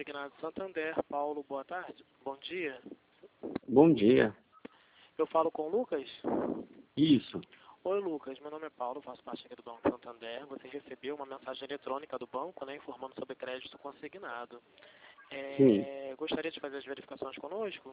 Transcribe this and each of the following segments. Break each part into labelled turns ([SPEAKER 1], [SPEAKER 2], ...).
[SPEAKER 1] Consignado Santander. Paulo, boa tarde. Bom dia.
[SPEAKER 2] Bom dia.
[SPEAKER 1] Eu falo com o Lucas?
[SPEAKER 2] Isso.
[SPEAKER 1] Oi, Lucas. Meu nome é Paulo, faço parte aqui do Banco Santander. Você recebeu uma mensagem eletrônica do banco, né, informando sobre crédito consignado.
[SPEAKER 2] Sim.
[SPEAKER 1] Gostaria de fazer as verificações conosco?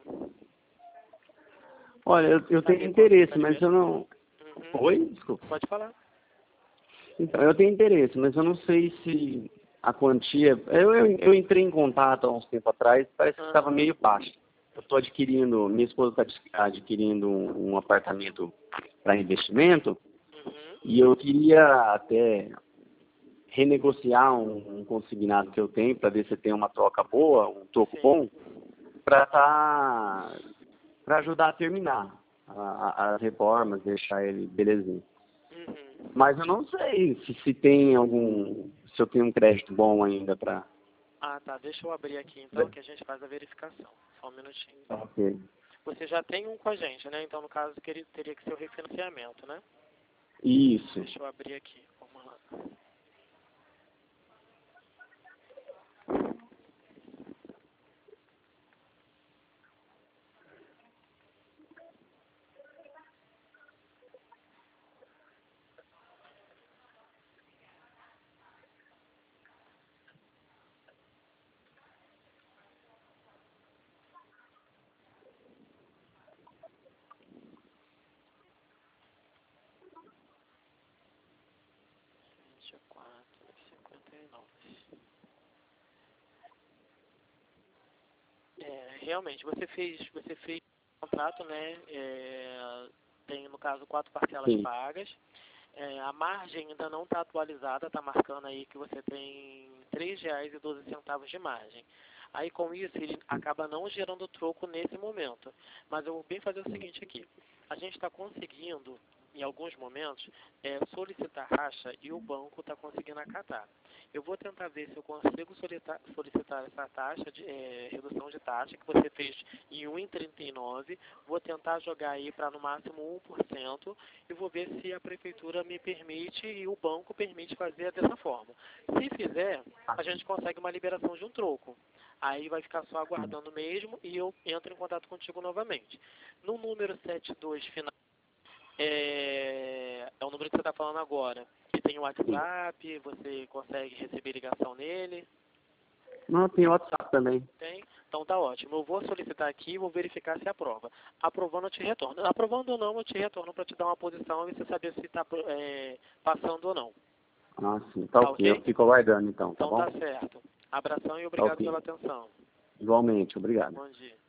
[SPEAKER 2] Olha, eu tenho interesse, mas eu não... Oi? Desculpa.
[SPEAKER 1] Pode falar.
[SPEAKER 2] Então, eu tenho interesse, mas eu não sei se a quantia... Eu entrei em contato há uns tempo atrás, parece que estava meio baixo. Eu estou adquirindo, minha esposa está adquirindo um apartamento para investimento, e eu queria até renegociar um consignado que eu tenho para ver se tem uma troca boa, um troco bom, para ajudar a terminar as reformas, deixar ele belezinho. Mas eu não sei se tem algum, se eu tenho um crédito bom ainda para...
[SPEAKER 1] Ah, tá. Deixa eu abrir aqui então, que a gente faz a verificação. Só um minutinho.
[SPEAKER 2] Ok.
[SPEAKER 1] Você já tem um com a gente, né? Então, no caso, teria que ser o refinanciamento, né?
[SPEAKER 2] Isso.
[SPEAKER 1] Deixa eu abrir aqui. Vamos lá. Realmente, você fez um contrato, né? Tem, no caso, 4 parcelas pagas. A margem ainda não está atualizada, está marcando aí que você tem R$ 3,12 de margem. Aí, com isso, ele acaba não gerando troco nesse momento. Mas eu vou bem fazer o seguinte aqui. A gente está conseguindo, em alguns momentos, solicitar taxa e o banco está conseguindo acatar. Eu vou tentar ver se eu consigo solicitar essa taxa de redução de taxa que você fez em 1,39. Vou tentar jogar aí para no máximo 1% e vou ver se a prefeitura me permite e o banco permite fazer dessa forma. Se fizer, a gente consegue uma liberação de um troco. Aí vai ficar só aguardando mesmo e eu entro em contato contigo novamente. No número 72 final, é o número que você está falando agora. Que tem o WhatsApp, você consegue receber ligação nele?
[SPEAKER 2] Não, tem WhatsApp também.
[SPEAKER 1] Tem? Então tá ótimo. Eu vou solicitar aqui e vou verificar se aprova. Aprovando, eu te retorno. Aprovando ou não, eu te retorno para te dar uma posição e você saber se está passando ou não.
[SPEAKER 2] Ah, sim. Tá ok. Eu fico aguardando então, tá bom?
[SPEAKER 1] Então tá certo. Abração e obrigado pela atenção.
[SPEAKER 2] Igualmente, obrigado.
[SPEAKER 1] Bom dia.